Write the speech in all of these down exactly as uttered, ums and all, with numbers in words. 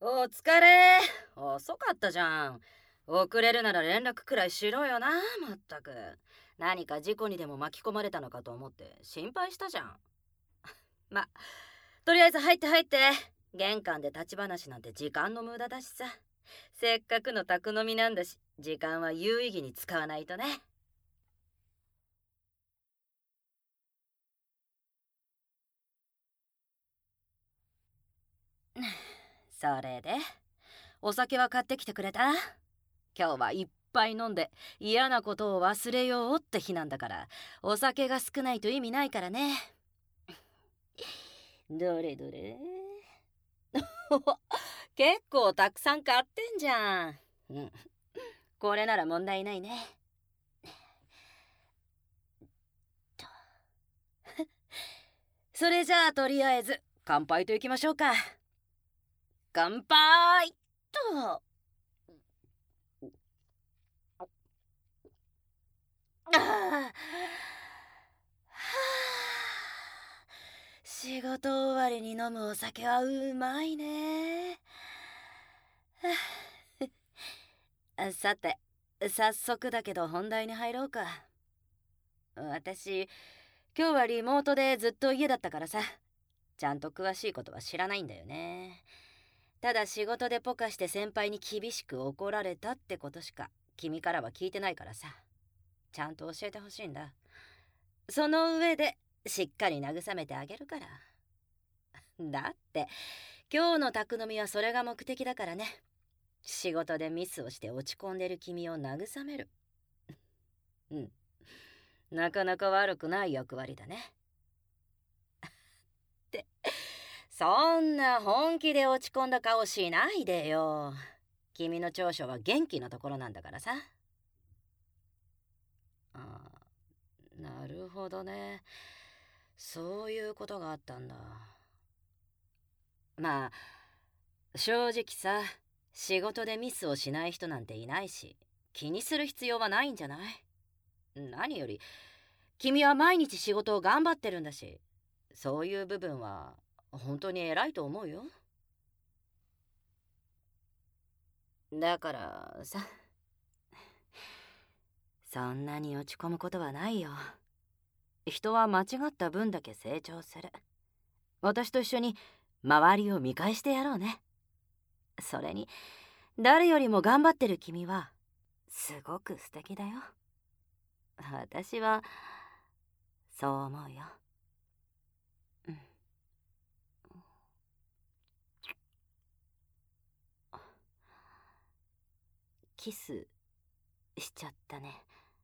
お疲れ。遅かったじゃん。遅れるなら連絡くらいしろよな、まったく。何か事故にでも巻き込まれたのかと思って心配したじゃん。ま、とりあえず入って入って。玄関で立ち話なんて時間の無駄だしさ。せっかくの宅飲みなんだし、時間は有意義に使わないとね。それで、お酒は買ってきてくれた？今日はいっぱい飲んで嫌なことを忘れようって日なんだから、お酒が少ないと意味ないからね。どれどれ。結構たくさん買ってんじゃん。うん、これなら問題ないね。それじゃあとりあえず乾杯といきましょうか。乾杯と。ああ、仕事終わりに飲むお酒はうまいね。さて、早速だけど本題に入ろうか。私、今日はリモートでずっと家だったからさ、ちゃんと詳しいことは知らないんだよね。ただ仕事でポカして先輩に厳しく怒られたってことしか君からは聞いてないからさ、ちゃんと教えてほしいんだ。その上でしっかり慰めてあげるから。だって今日の宅飲みはそれが目的だからね。仕事でミスをして落ち込んでる君を慰める。うん、なかなか悪くない役割だね。ってそんな本気で落ち込んだ顔しないでよ。君の長所は元気なところなんだからさ。ああ、なるほどね。そういうことがあったんだ。まあ正直さ、仕事でミスをしない人なんていないし、気にする必要はないんじゃない？何より君は毎日仕事を頑張ってるんだし、そういう部分は本当に偉いと思うよ。だからさ、そんなに落ち込むことはないよ。人は間違った分だけ成長する。私と一緒に周りを見返してやろうね。それに誰よりも頑張ってる君はすごく素敵だよ。私はそう思うよ。うん、キスしちゃったね。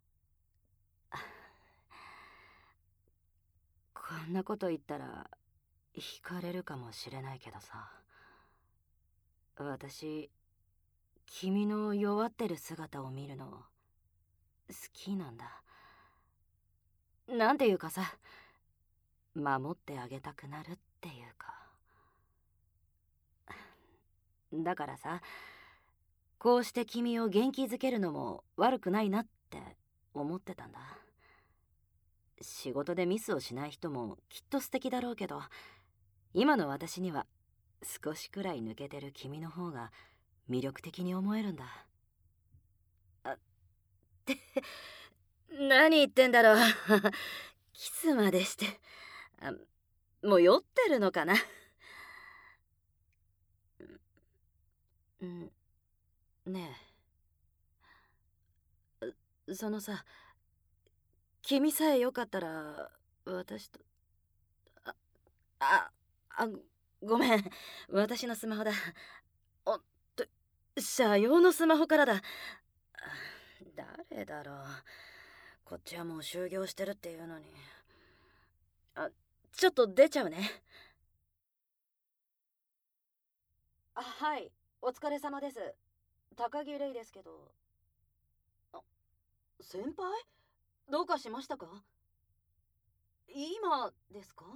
こんなこと言ったら惹かれるかもしれないけどさ、私君の弱ってる姿を見るの好きなんだ。なんていうかさ、守ってあげたくなるっていうか。だからさ、こうして君を元気づけるのも悪くないなって思ってたんだ。仕事でミスをしない人もきっと素敵だろうけど、今の私には少しくらい抜けてる君の方が魅力的に思えるんだ。あって何言ってんだろう。キスまでして。あ、もう酔ってるのかな。うん、ねえ、そのさ、君さえよかったら私と。あああごめん、私のスマホだ。おっと、社用のスマホからだ。誰だろう。こっちはもう就業してるっていうのに。あ、ちょっと出ちゃうね。あ、はい、お疲れ様です。高木レイですけど。あ、先輩、どうかしましたか？今ですか？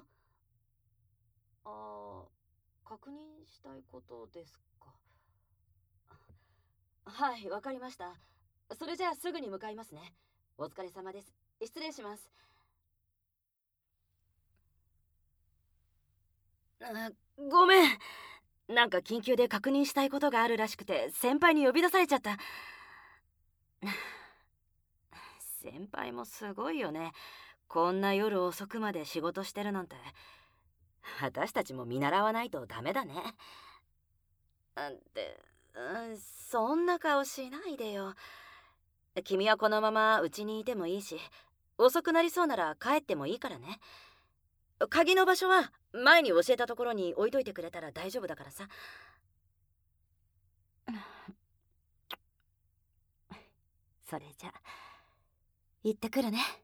ああ、確認したいことですか？はい、わかりました。それじゃあすぐに向かいますね。お疲れ様です。失礼します。あ、ごめん。 なんか緊急で確認したいことがあるらしくて先輩に呼び出されちゃった。先輩もすごいよね。こんな夜遅くまで仕事してるなんて。私たちも見習わないとダメだね。あで、うん、そんな顔しないでよ。君はこのまま家にいてもいいし、遅くなりそうなら帰ってもいいからね。鍵の場所は前に教えたところに置いといてくれたら大丈夫だからさ。それじゃ行ってくるね。